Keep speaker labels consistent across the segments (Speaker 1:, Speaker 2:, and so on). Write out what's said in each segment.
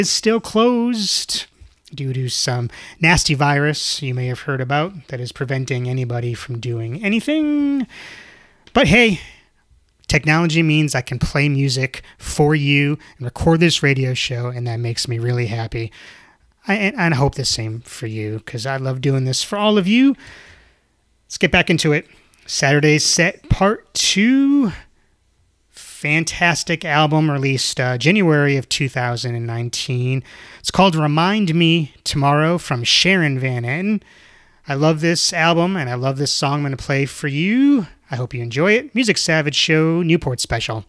Speaker 1: is still closed due to some nasty virus you may have heard about that is preventing anybody from doing anything. But hey, technology means I can play music for you and record this radio show, and that makes me really happy. And I hope the same for you, because I love doing this for all of you. Let's get back into it. Saturday's Set Part 2. Fantastic album released January of 2019. It's called Remind Me Tomorrow from Sharon Van Etten. I love this album and I love this song I'm going to play for you. I hope you enjoy it. Music Savage Show Newport Special.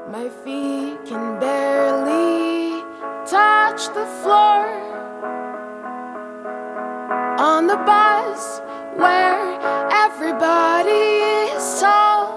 Speaker 2: My feet can barely touch the floor on the bus where everybody is tall.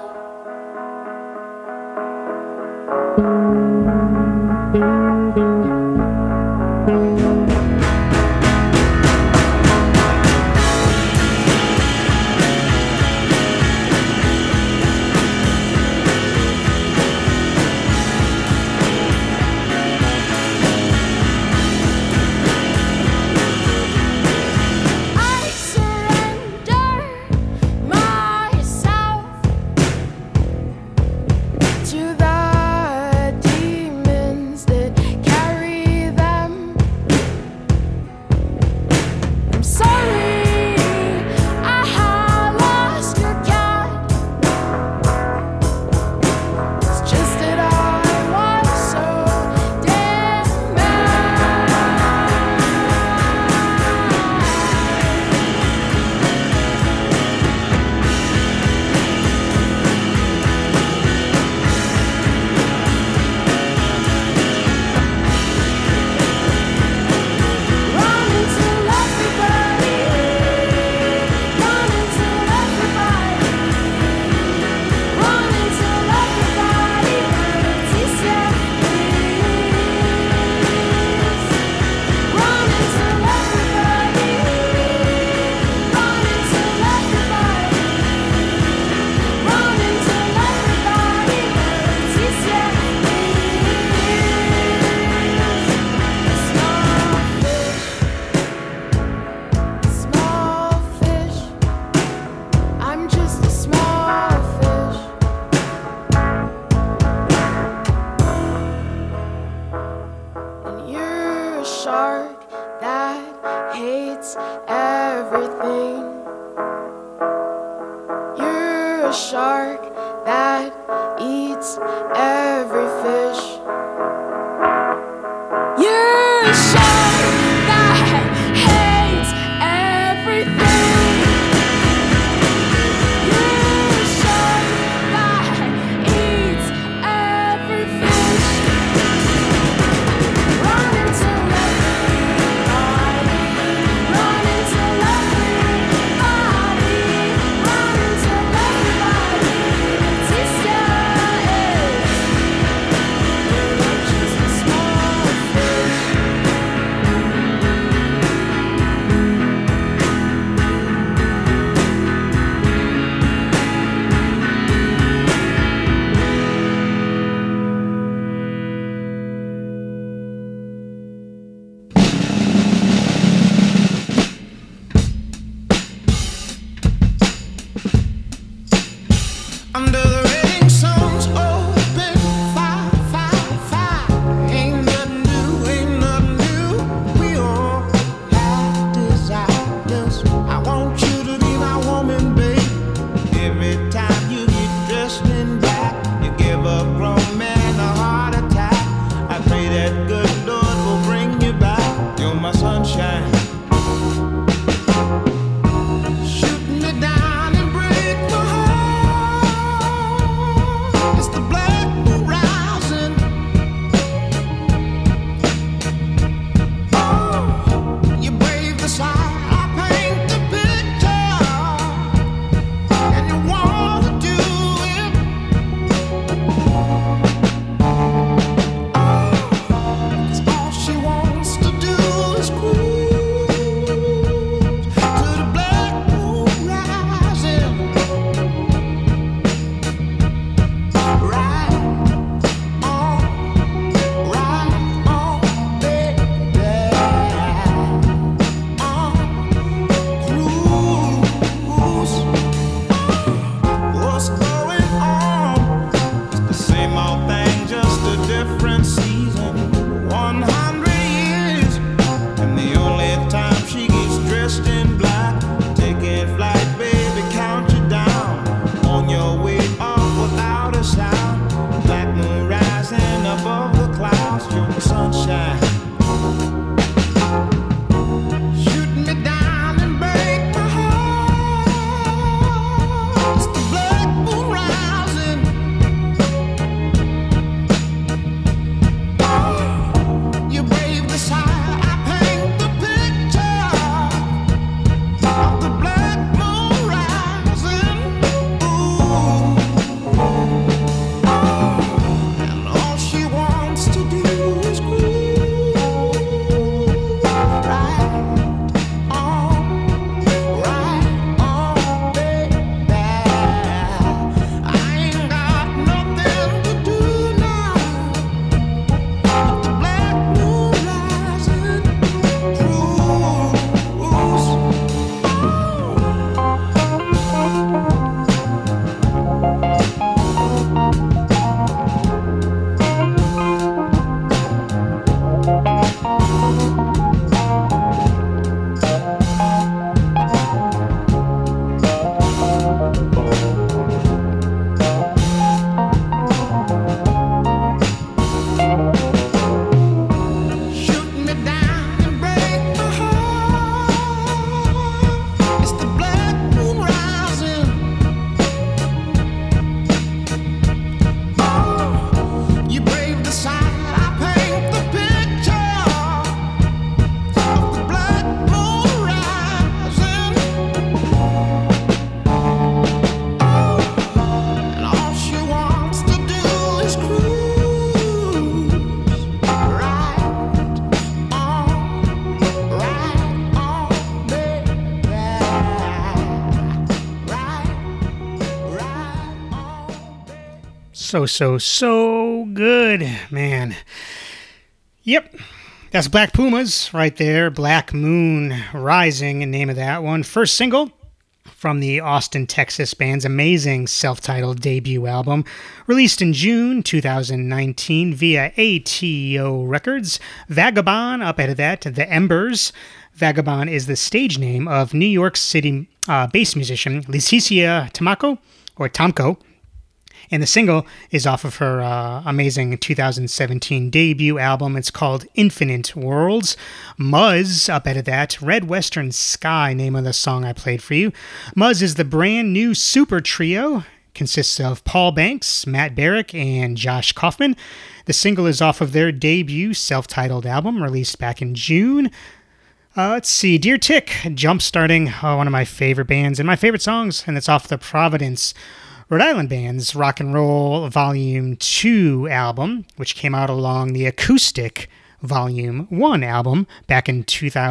Speaker 1: So good, man. Yep. That's Black Pumas right there. Black Moon Rising, the name of that one. First single from the Austin, Texas band's amazing self-titled debut album, released in June 2019 via ATO Records. Vagabond, up ahead of that, The Embers. Vagabond is the stage name of New York City bass musician Leticia Tomko, and the single is off of her amazing 2017 debut album. It's called Infinite Worlds. Muzz, up ahead of that. Red Western Sky, name of the song I played for you. Muzz is the brand new super trio. Consists of Paul Banks, Matt Barrick, and Josh Kaufman. The single is off of their debut self-titled album, released back in June. Let's see, Dear Tick, jump-starting one of my favorite bands and my favorite songs, and it's off the Providence, Rhode Island band's Rock and Roll Volume 2 album, which came out along the Acoustic Volume 1 album back in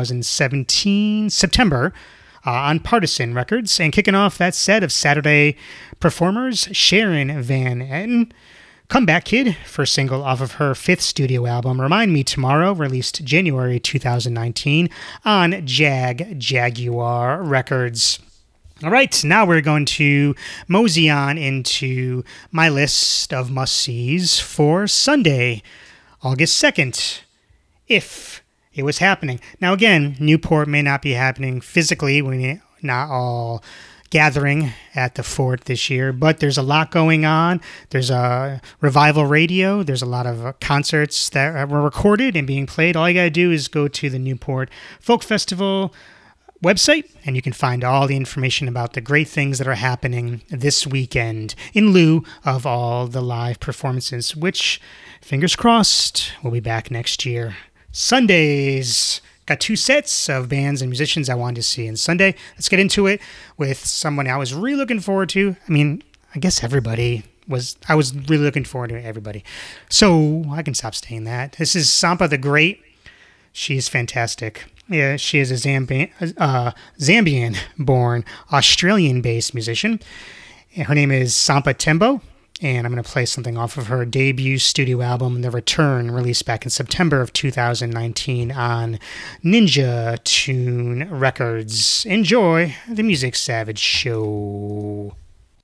Speaker 1: 2017, September, on Partisan Records. And kicking off that set of Saturday performers, Sharon Van Etten, Comeback Kid, first single off of her fifth studio album, Remind Me Tomorrow, released January 2019 on Jaguar Records. All right, now we're going to mosey on into my list of must-sees for Sunday, August 2nd, if it was happening. Now again, Newport may not be happening physically, we're not all gathering at the fort this year, but there's a lot going on. There's a Revival Radio. There's a lot of concerts that were recorded and being played. All you got to do is go to the Newport Folk Festival website, and you can find all the information about the great things that are happening this weekend in lieu of all the live performances, which, fingers crossed, will be back next year. Sundays. Got two sets of bands and musicians I wanted to see on Sunday. Let's get into it with someone I was really looking forward to. I mean, I guess everybody was. I was really looking forward to everybody. So I can stop saying that. This is Sampa the Great. She's fantastic. Yeah, she is a Zambian-born, Australian-based musician. Her name is Sampa Tembo. And I'm going to play something off of her debut studio album, The Return, released back in September of 2019 on Ninja Tune Records. Enjoy the Music Savage Show.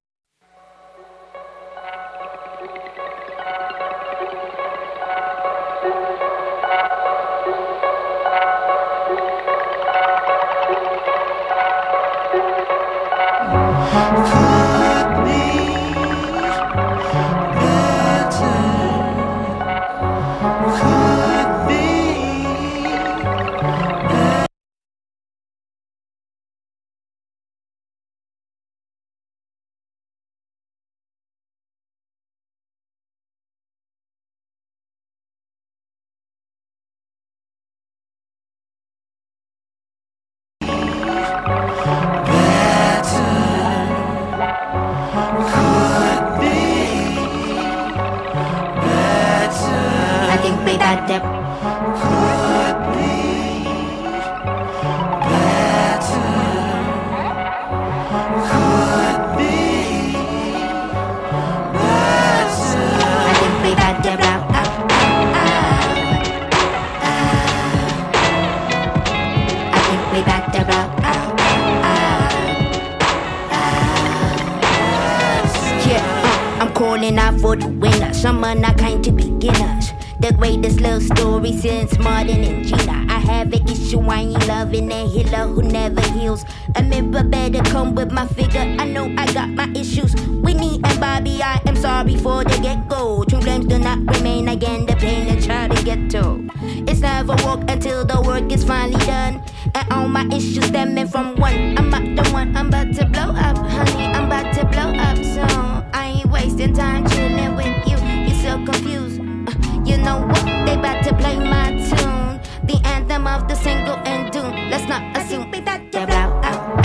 Speaker 3: Someone I kind to beginners. The greatest love story since Martin and Gina. I have an issue, I ain't loving a healer who never heals. A member better come with my figure. I know I got my issues. Whitney and Bobby, I am sorry for the get-go. True flames do not remain again, the pain I try to get to. It's never walk until the work is finally done. And all my issues stemming from one. I'm not the one, I'm about to blow up, honey. I'm about to blow up, so I ain't wasting time chilling with you. You're so confused. You know what? They about to play my tune. The anthem of the single and doom. Let's not assume we about to blow out.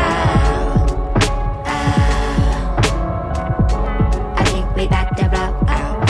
Speaker 3: I think we about to blow out.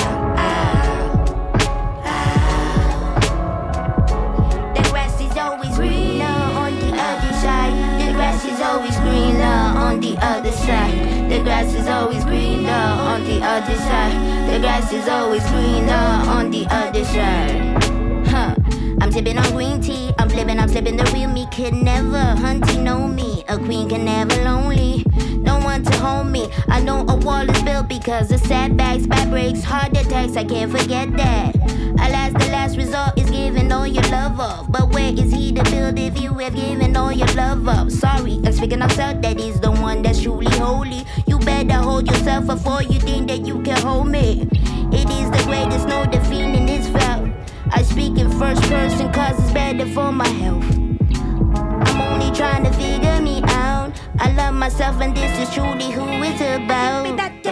Speaker 3: The grass is always greener on the other side. The grass is always greener on the other side. The grass is always greener on on the other side. The grass is always greener on the other side. Huh. I'm sipping on green tea. I'm flipping the real me. Could never hunting know me. A queen can never lonely. No one to hold me. I know a wall is built because of setbacks, bad breaks, heart attacks. I can't forget that. Alas, the last resort is giving all your love up. But where is he to build if you have given all your love up? Sorry, I'm speaking of self, that is the one that's truly holy. You better hold yourself before you think that you can hold me. It is the greatest, no defeating is felt. I speak in first person cause it's better for my health. I'm only trying to figure me out. I love myself and this is truly who it's about.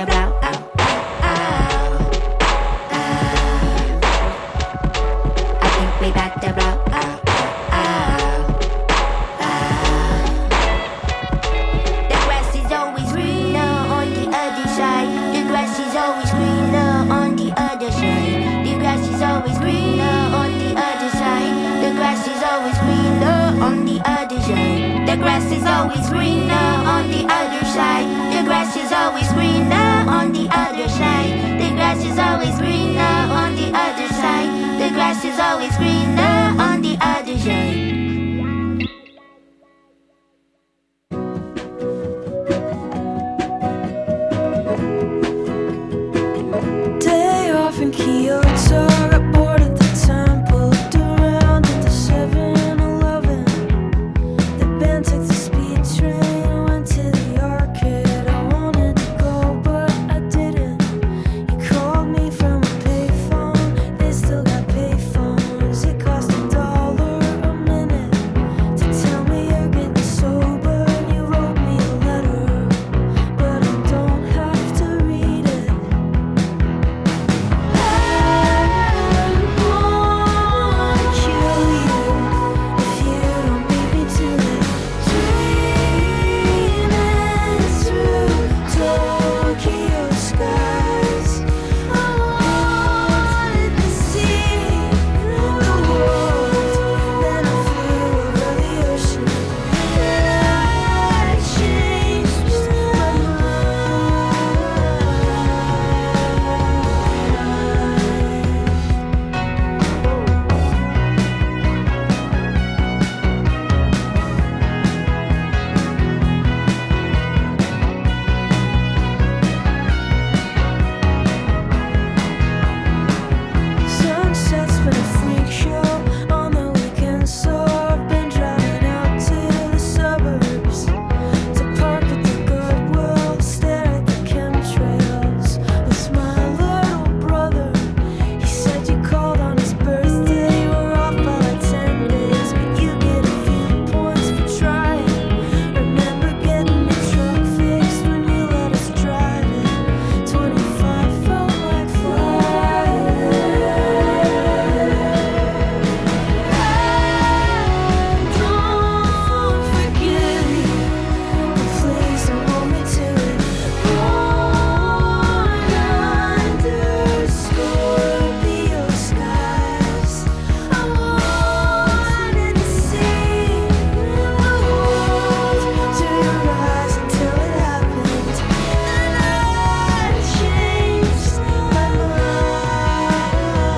Speaker 3: I think we got the blow. The grass is always greener on the other side. The grass is always greener on the other side. The grass is always greener on the other side. The grass is always greener on the other side. The grass is always greener on the other side. The grass is always greener on the other side. The grass is always greener on the other side. The grass is always greener on the other side.
Speaker 4: Day off in Kyoto, got bored at the temple, looked around at the 7-Eleven. The band took the speed train, went to the arcade. I wanted to go, but I didn't. You called me from a payphone, they still got payphones. It cost $1 a minute to tell me you're getting sober. And you wrote me a letter, but I don't have to read it. Sunset's been a freak show on the weekend, so I've been driving out to the suburbs to park at the Goodwill, stare at the chemtrails with my little brother. He said you called on his birthday, we're off by like 10 days, but you get a few points for trying. Remember getting your truck fixed when you let us drive it. 25 felt like flying. Don't forget me, but please don't hold me to it. Born under Scorpio skies, I wanted to see the world to your eyes until it happened, and I changed my mind.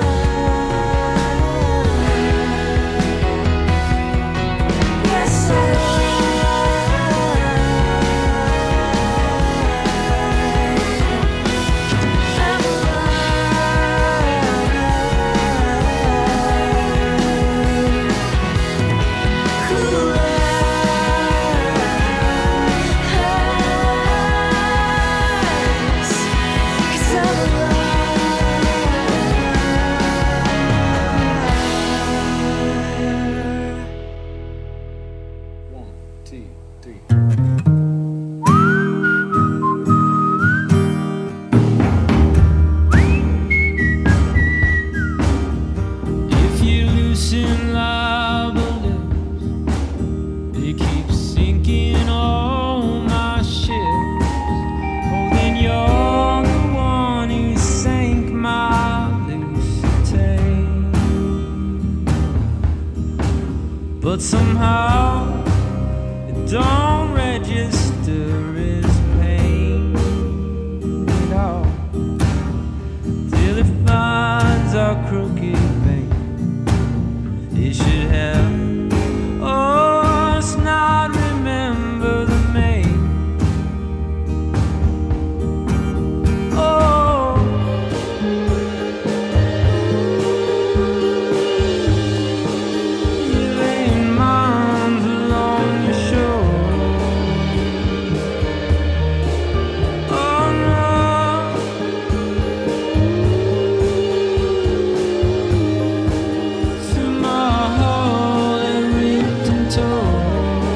Speaker 4: Yes,
Speaker 5: If you loosen liabilities, they keep sinking all my ships. Oh, then you're the one who sank my Lucite. But somehow it don't register as pain at all. a crooked vein. They should have, oh, let's not remember the main. Oh, you laying mines along your shore. Oh no, through my heart it ripped and tore.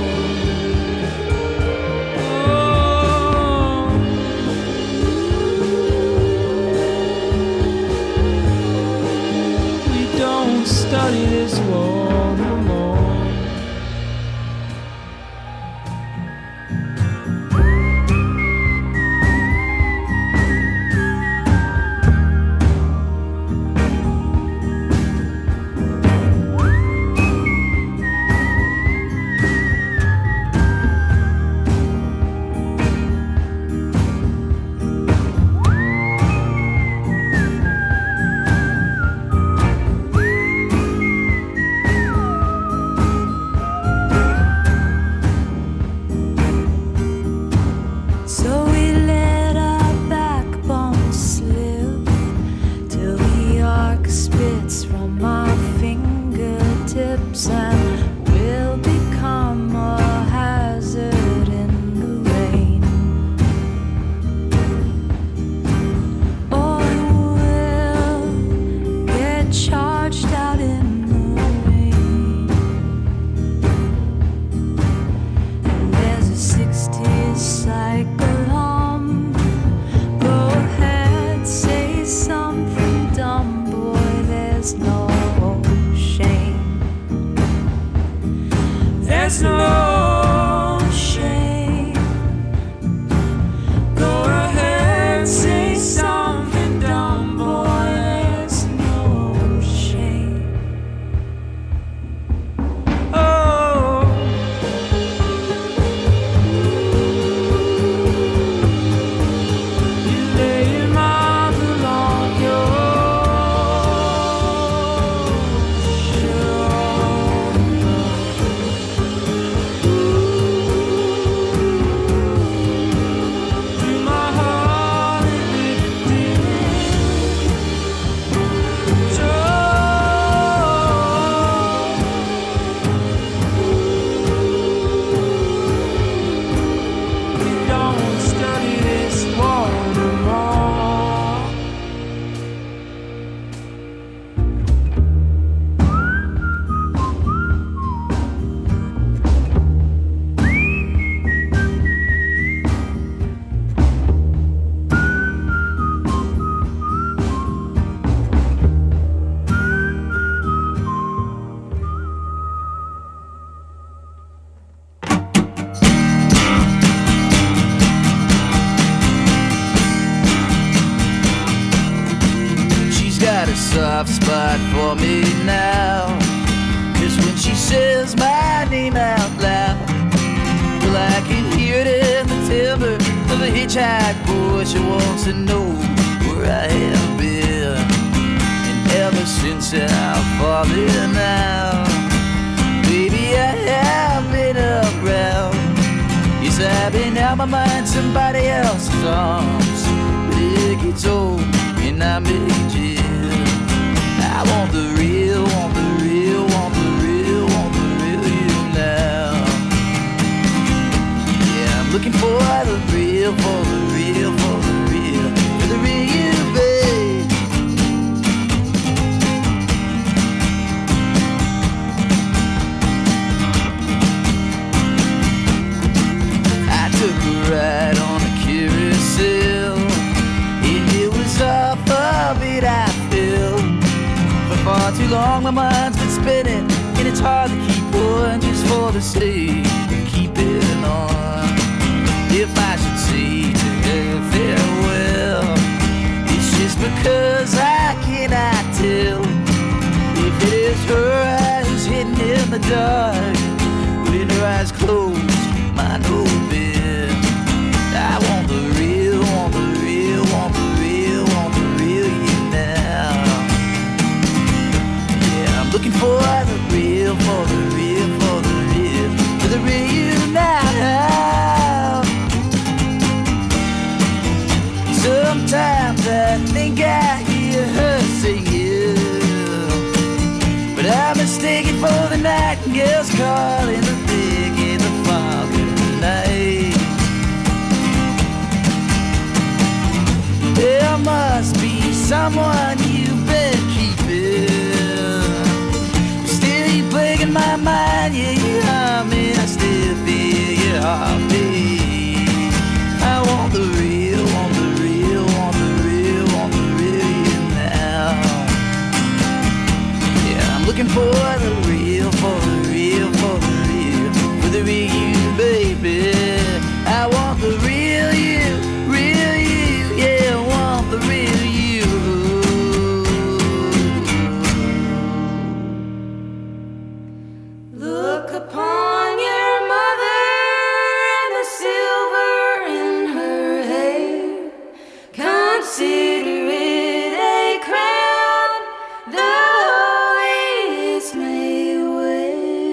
Speaker 5: Oh, we don't study this war no more.
Speaker 4: So we let our backbone slip till the arc spits from our fingertips and will become a hazard in the rain. Or we'll get charged out in the rain. And there's a 60s cycle hum. Go ahead, say something dumb, boy, there's no shame. There's no shame. Go ahead, say something dumb, boy, there's no shame.
Speaker 5: Oh, you lay your mouth along your shoulder. Through my heart it ripped and tore. We don't study this war no more.
Speaker 6: She's got a soft spot for me now, 'cause when she says my name out loud, well, I can hear it in the timbre of a hitchhike voice. She wants to know where I have been, and ever since I've fallen out, baby, I have been around. Yes, I've been out my mind, somebody else's arms. But it gets old and I'm aging. I want the real, want the real, want the real, want the real you now. Yeah, I'm looking for the real, for the real, for the real, for the real you, babe. I took a ride on a carousel, and it was off of it I fell. For far too long my mind's been spinning, and it's hard to keep on just for the sake of keeping on. If I should say to her farewell, it's just because I cannot tell if it is her eyes hidden in the dark, when her eyes close, mine open. I want the real, want the real, want the real, want the real you now. someone you've been keeping. Still you plaguing my mind, yeah, you haunt me. I still feel your heartbeat. I want the real, want the real, want the real, want the real you now. Yeah, I'm looking for the real, for the real, for the real, for the real you, baby. I want the real you, yeah, I want the real you.
Speaker 4: Look upon your mother and the silver in her hair. Consider it a crown the holiest may wear.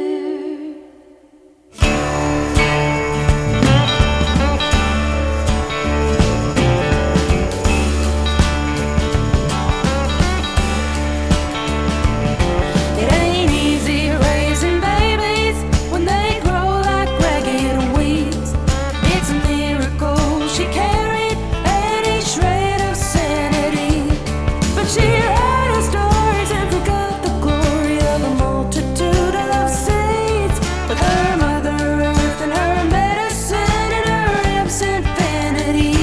Speaker 4: It ain't easy raising babies when they grow like ragged weeds. It's a miracle she carried any shred of sanity. But she heard her stories and forgot the glory of a multitude of saints. With her mother earth and her medicine and her absent vanity.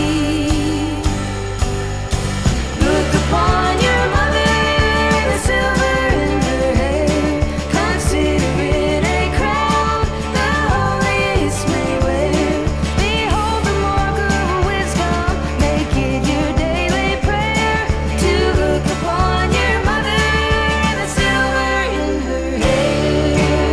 Speaker 4: Look upon your mother, the silver in her hair. Consider it a crown the holiest may wear. Behold the mark of wisdom, make it your daily prayer. To look upon your mother, the silver in her hair.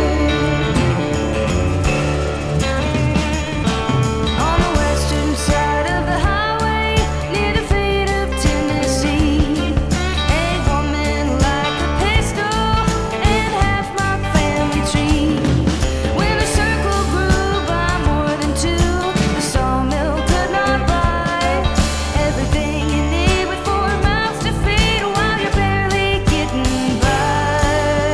Speaker 4: On the western side of the highway, near the fate of Tennessee, a woman like a pistol and half my family tree. When the circle grew by more than two, the sawmill could not buy everything you need with 4 mouths to feed while you're barely getting by.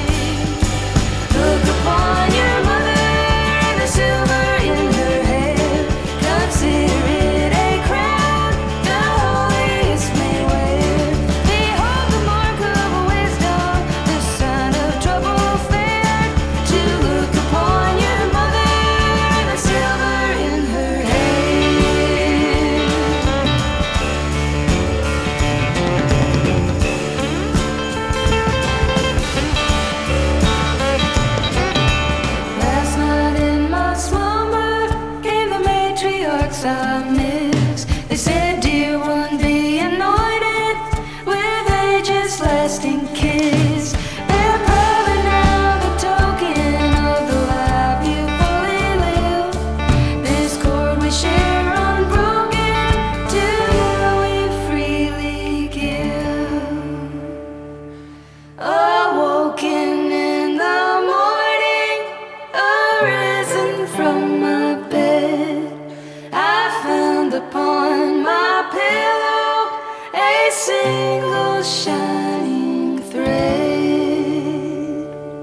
Speaker 4: Look upon your mother, the silver in her hair. Consider it a crown the holiest may wear. Behold the mark of wisdom, the sign of trouble fair. To look upon your mother, the silver in her hair. Last night in my slumber came the matriarchs I miss. They said, dear one, be anointed with age's lasting kiss. They're probably now the token of the life you fully live. This cord we share unbroken, to you we freely give. Awoken in the morning, arisen from my bed, I found upon my pillow a single shining thread.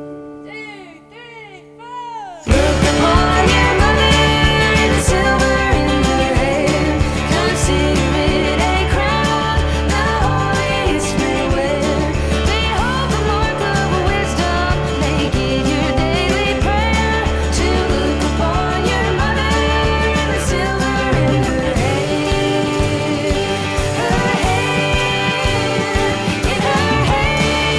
Speaker 4: Look upon your mother, the silver in her hair. Consider it a crown the holiest may wear. Behold the mark of wisdom, make it your daily prayer. To look upon your mother, the silver in her hair. Her hair, in her hair.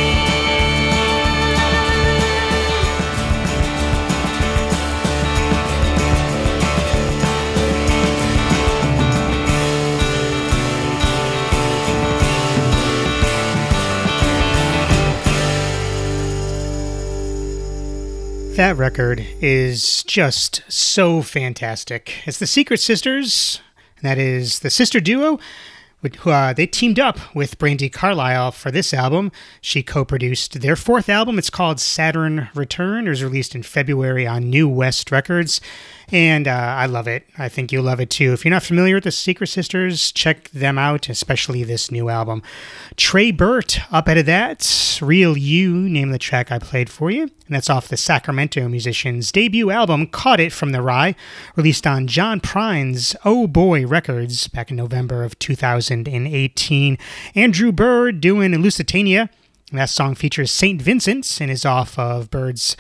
Speaker 1: That record is just so fantastic. It's the Secret Sisters, and that is the sister duo. They teamed up with Brandi Carlile for this album. She co-produced their 4th album. It's called Saturn Return. It was released in February on New West Records. And I love it. I think you'll love it too. If you're not familiar with the Secret Sisters, check them out, especially this new album. Trey Burt, up out of that, Real You, name of the track I played for you. And that's off the Sacramento musician's debut album, Caught It From the Rye, released on John Prine's Oh Boy Records back in November of 2018. Andrew Bird doing Lusitania. And that song features St. Vincent and is off of Bird's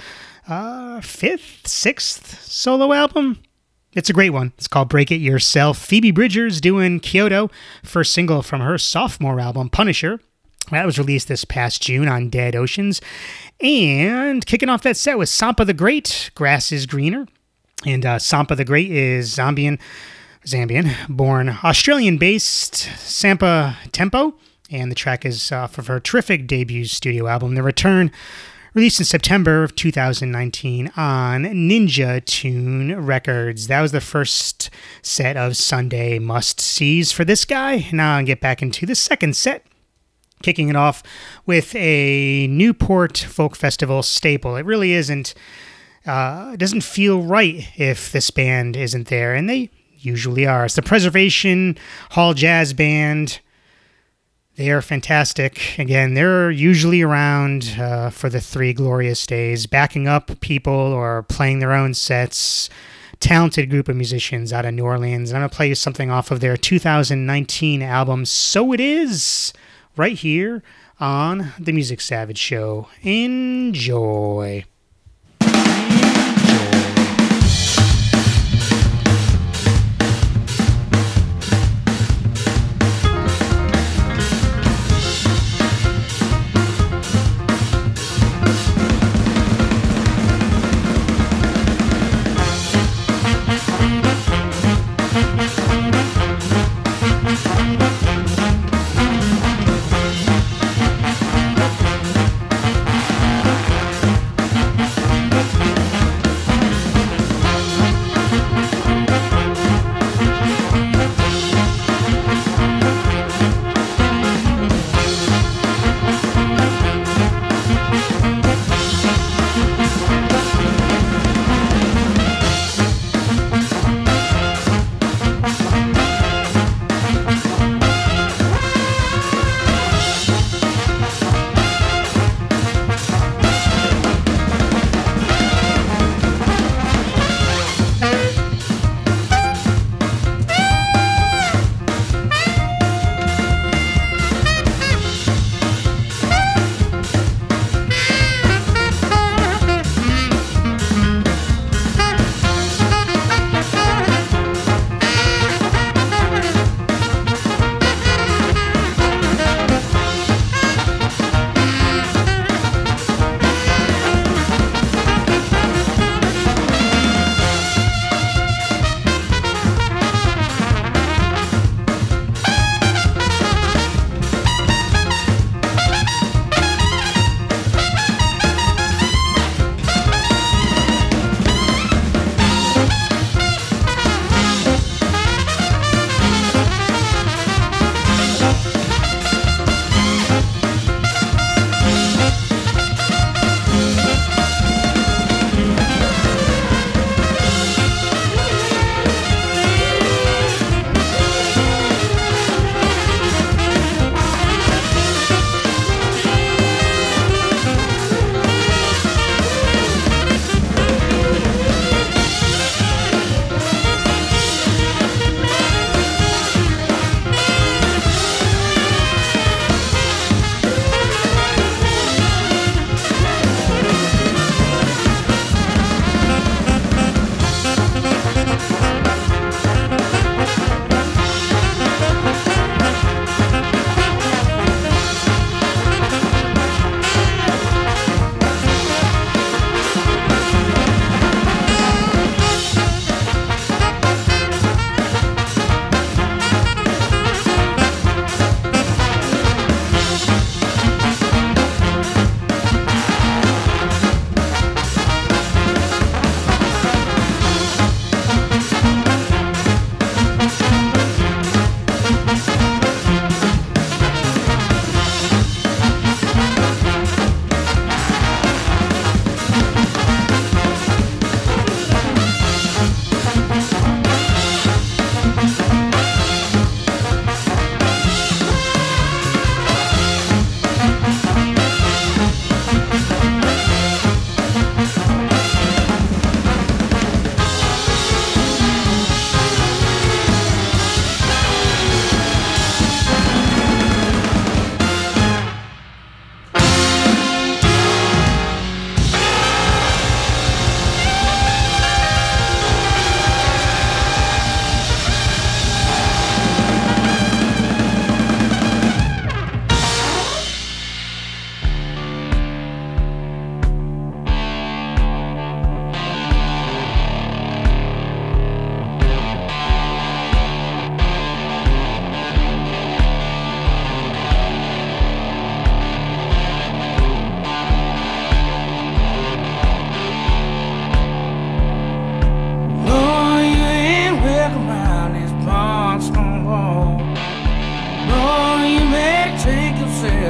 Speaker 1: sixth solo album. It's a great one. It's called Break It Yourself. Phoebe Bridgers doing Kyoto, first single from her sophomore album, Punisher. That was released this past June on Dead Oceans. And kicking off that set was Sampa the Great, Grass is Greener. And Sampa the Great is Zambian, born Australian-based Sampa Tempo. And the track is off of her terrific debut studio album, The Return, released in September of 2019 on Ninja Tune Records. That was the first set of Sunday must-sees for this guy. Now I'll get back into the second set, kicking it off with a Newport Folk Festival staple. It really isn't, it doesn't feel right if this band isn't there, and they usually are. It's the Preservation Hall Jazz Band. They are fantastic. Again, they're usually around for the Three Glorious Days, backing up people or playing their own sets. Talented group of musicians out of New Orleans. I'm going to play you something off of their 2019 album, So It Is, right here on The Music Savage Show. Enjoy.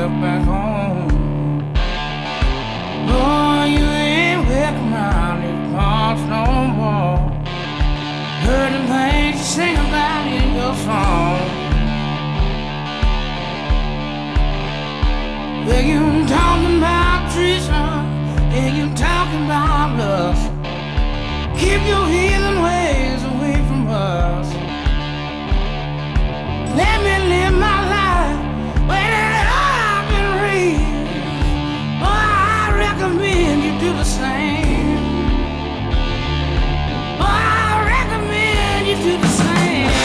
Speaker 5: yourself back home. Boy, you ain't welcome around these parts no more. Heard the things you sing about in your song. Yeah, you talking about treason, yeah, you talking about lust. Keep your heathen ways away from us. Let me live my life where I've been raised. Oh, I recommend you do the same. Oh, I recommend you do the same.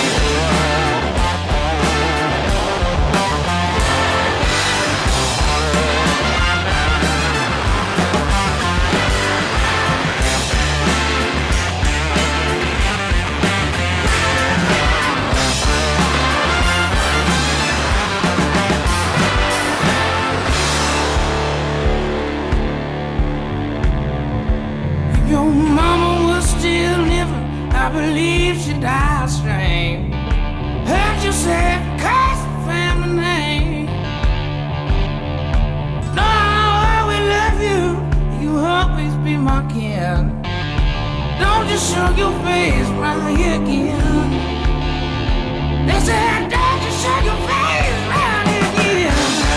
Speaker 5: Your mama was still living, I believe she died strange. Heard you say, curse the family name. No, I will love you, you always be my kin. Don't just show your face right here again. They said, don't just show your face right here again.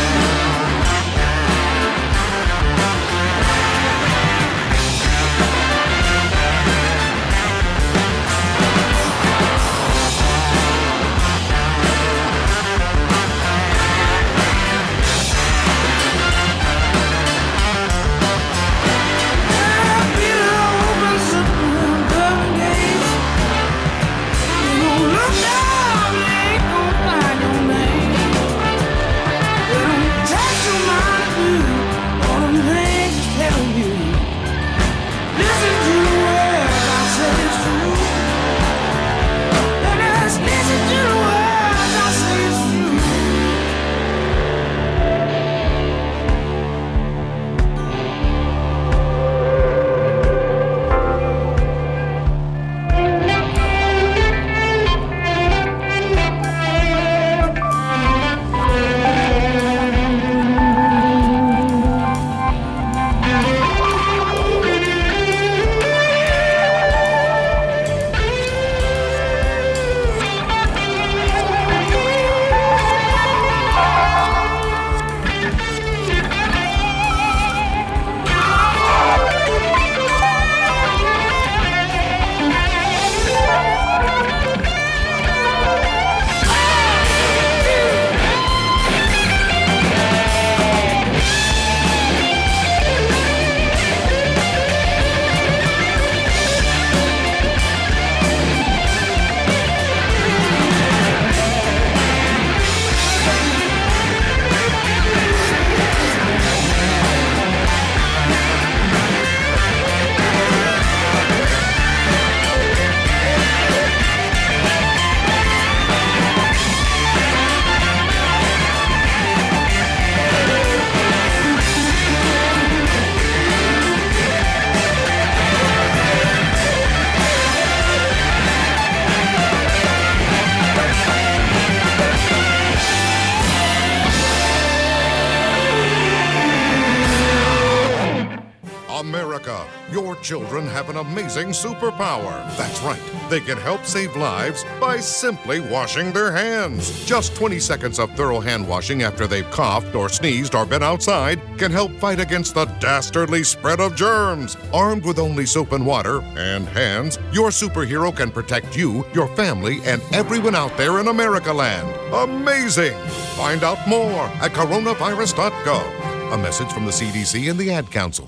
Speaker 7: America, your children have an amazing superpower. That's right, they can help save lives by simply washing their hands. Just 20 seconds of thorough hand washing after they've coughed or sneezed or been outside can help fight against the dastardly spread of germs. Armed with only soap and water and hands, your superhero can protect you, your family, and everyone out there in America land. Amazing! Find out more at coronavirus.gov. A message from the CDC and the Ad Council.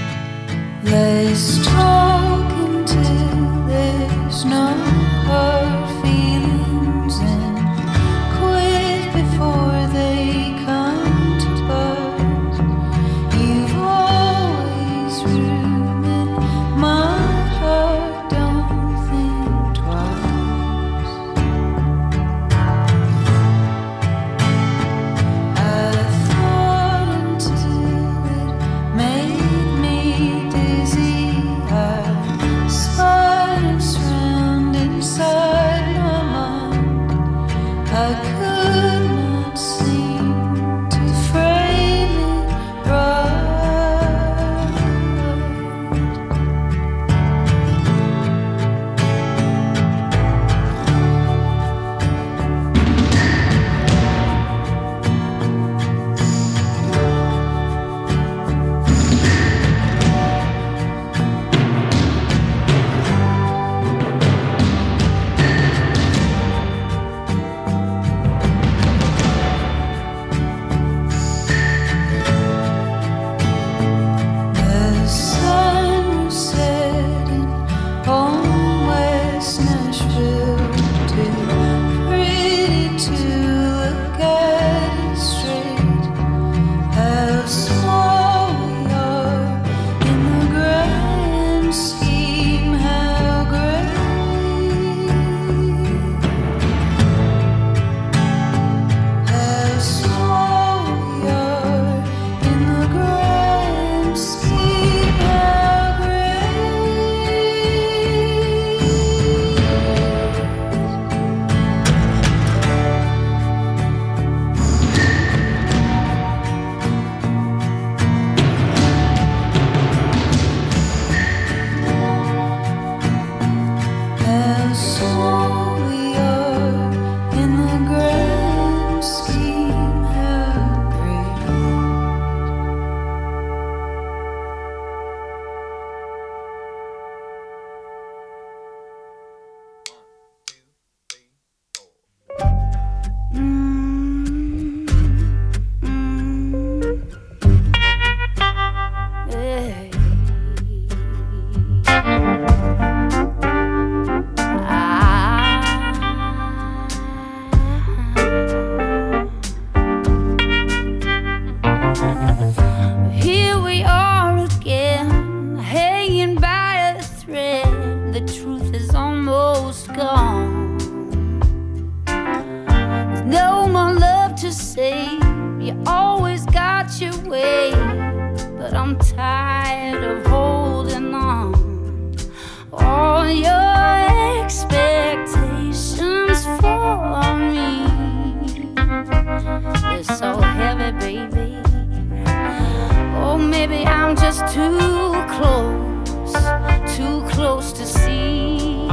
Speaker 4: Let's talk until there's no hurt.
Speaker 8: the truth is almost gone. There's no more love to say. You always got your way, but I'm tired of holding on. All your expectations for me, they're so heavy, baby. Oh, maybe I'm just too close to see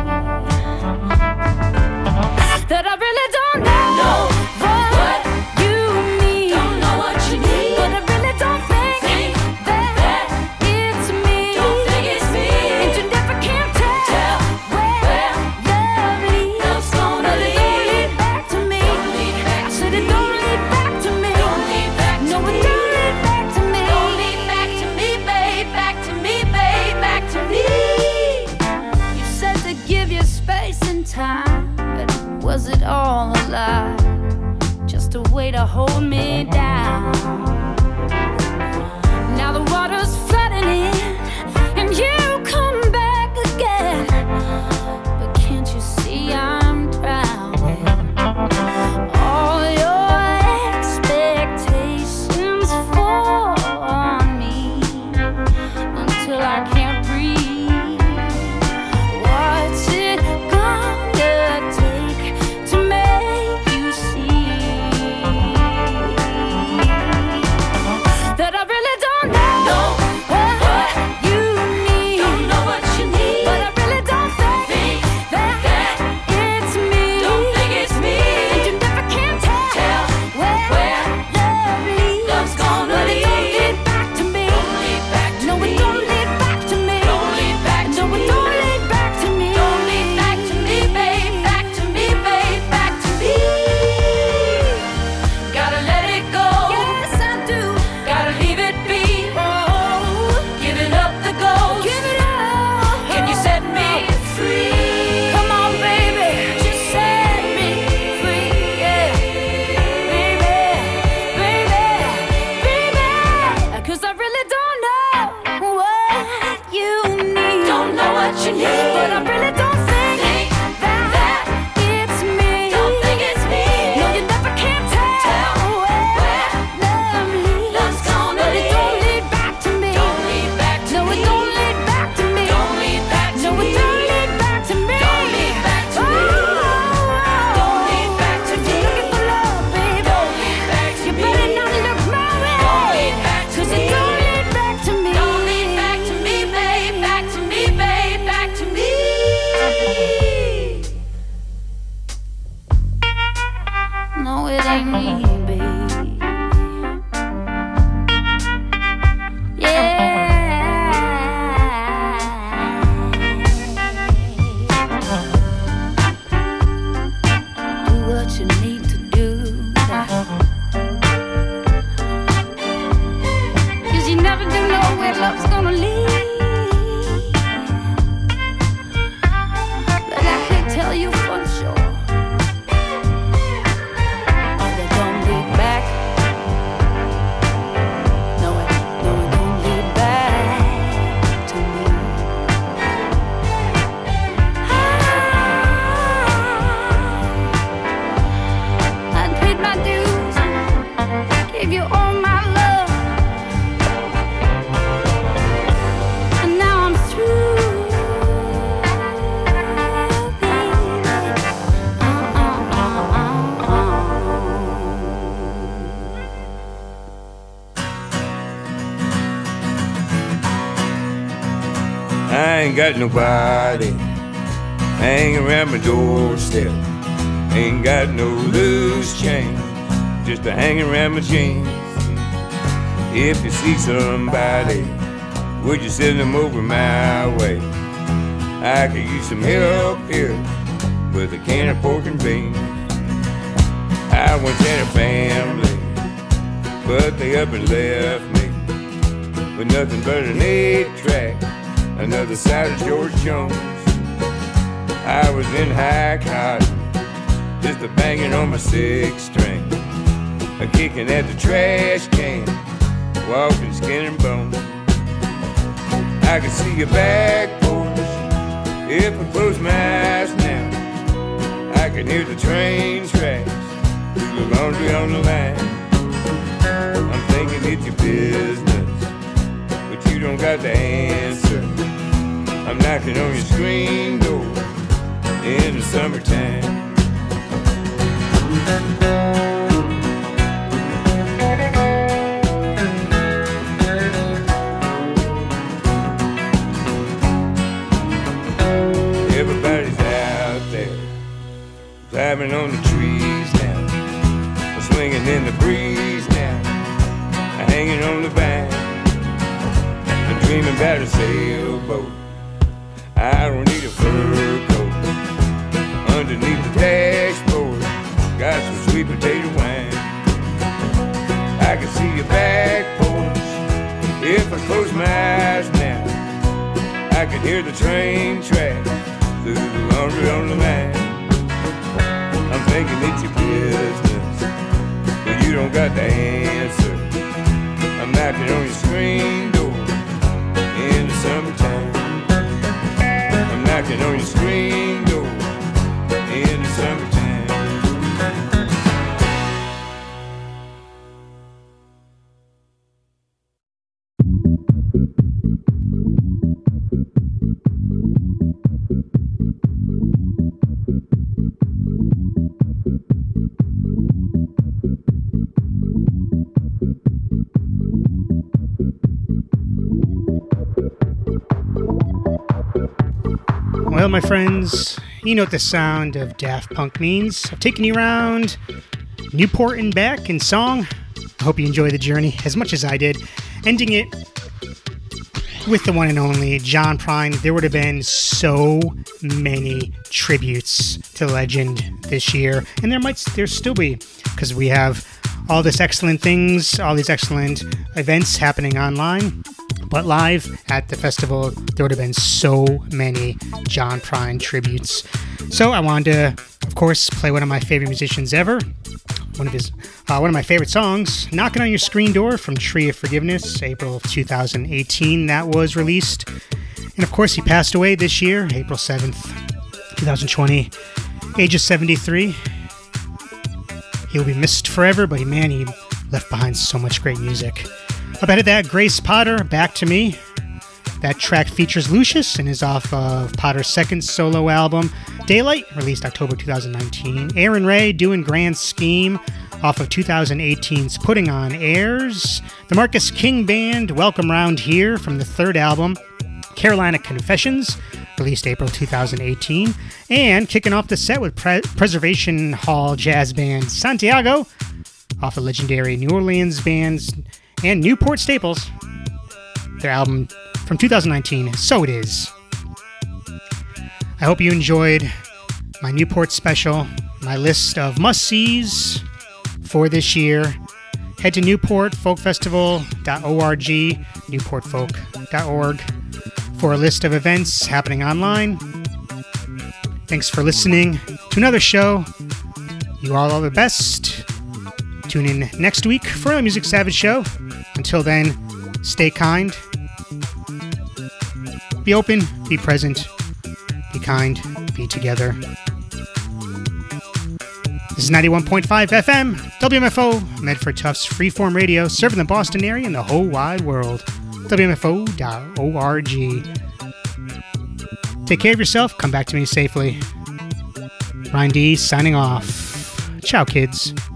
Speaker 8: that I really don't know what you need. Don't know what you need, but I really don't think that it's me. Don't think it's me, and you never can tell where love leads. Love's gonna lead. Don't lead back to me. I said it don't lead back to me. Don't lead back to me. No, it don't lead back to me. Don't lead back to me, babe. Back to me, babe. Back to me. You said to give you space and time, but was it all a lie? Just a way to hold me down. Now the water's flooding in, and you come back again. But can't you see I'm drowning? All your expectations for me until I can't breathe. What's it gonna take to make you see that I really don't know what you need? Don't know what you need, but I really don't think that it's me. Don't think it's me, and you never can tell where love leads. Love's gonna lead. Don't lead back to me. Don't lead back to me. No, it don't lead back to me. Don't lead back to me. No, it don't lead back to me. Don't lead back to me, babe. Back to me, babe. Back to me. Gotta let it go. Yes, I do. Gotta leave it be. Oh, giving up the ghost. Give it up. Can you set me free? Come on, baby. Just set me free. Yeah. Baby, baby, baby. 'Cause I really don't know what you need. Don't know what you need, but I really don't think that it's me. Don't think it's me. No, you never can tell where love leads. Love's gonna lead. But it don't lead back to me. Don't lead back to me. No, it don't lead back to me. Don't lead back to me. No, it don't lead back to me. Don't lead back to me. Don't lead back to me. Looking for love, baby. Don't lead back to me. You better not look my way. Don't lead back to me. 'Cause it don't lead back to me. Don't lead back to me, babe. Back to me, babe. Back to me. No, it ain't me, babe. Do what you need to do. 'Cause you never do know where love's gonna lead. But I can't tell you for sure. Oh, they don't lead back. No, it don't lead back to me. I paid my dues, gave you all my love, and now I'm through, baby.
Speaker 9: I ain't got nobody hanging around my doorstep. Ain't got no loose change, just a hanging around my jeans. If you see somebody, would you send them over my way? I could use some help here with a can of pork and beans. I once had a family, but they up and left me with nothing but an 8-track, another side of George Jones. I was in high cotton, just a banging on my 6-string, a kicking at the trash can, walking skin and bone. I could see your back porch close my eyes now, I can hear the train tracks through the laundry on the line. I'm thinking it's your business, but you don't got the answer. I'm knocking on your screen door in the summertime. Everybody's out there, climbing on the trees now, swinging in the breeze now, hanging on the vine. I'm dreaming about a sailboat. I don't need a fur coat. Underneath the dashboard, got some sweet potato wine. I can see your back porch if I close my eyes now. I can hear the train tracks through the laundry on the line. I'm thinking it's your business, but you don't got the answer. I'm knocking on your screen door in the summertime. I'm knocking on your screen door in the summertime.
Speaker 1: Well, my friends, you know what the sound of Daft Punk means. I've taken you around Newport and back in song. I hope you enjoy the journey as much as I did. Ending it with the one and only John Prine. There would have been so many tributes to the legend this year, and there still be, because we have all this excellent things, all these excellent events happening online. But live at the festival, there would have been so many John Prine tributes. So I wanted to, of course, play one of my favorite musicians ever. One of my favorite songs, "Knocking on Your Screen Door" from Tree of Forgiveness, April of 2018. That was released. And of course, he passed away this year, April 7th, 2020, age of 73. He'll be missed forever, but man, he left behind so much great music. Up ahead of that, Grace Potter, Back to Me. That track features Lucius and is off of Potter's second solo album, Daylight, released October 2019. Aaron Ray, Doing Grand Scheme, off of 2018's Putting on Airs. The Marcus King Band, Welcome Round Here, from the third album, Carolina Confessions, released April 2018. And kicking off the set with Preservation Hall jazz band Santiago, off the legendary New Orleans bands and Newport Staples, their album from 2019, So It Is. I hope you enjoyed my Newport special, my list of must-sees for this year. Head to newportfolkfestival.org, newportfolk.org, for a list of events happening online. Thanks for listening to another show. You all the best. Tune in next week for a Music Savage show. Until then, stay kind, be open, be present, be kind, be together. This is 91.5 FM, WMFO, Medford Tufts Freeform Radio, serving the Boston area and the whole wide world. WMFO.org. Take care of yourself, come back to me safely. Ryan D signing off. Ciao, kids.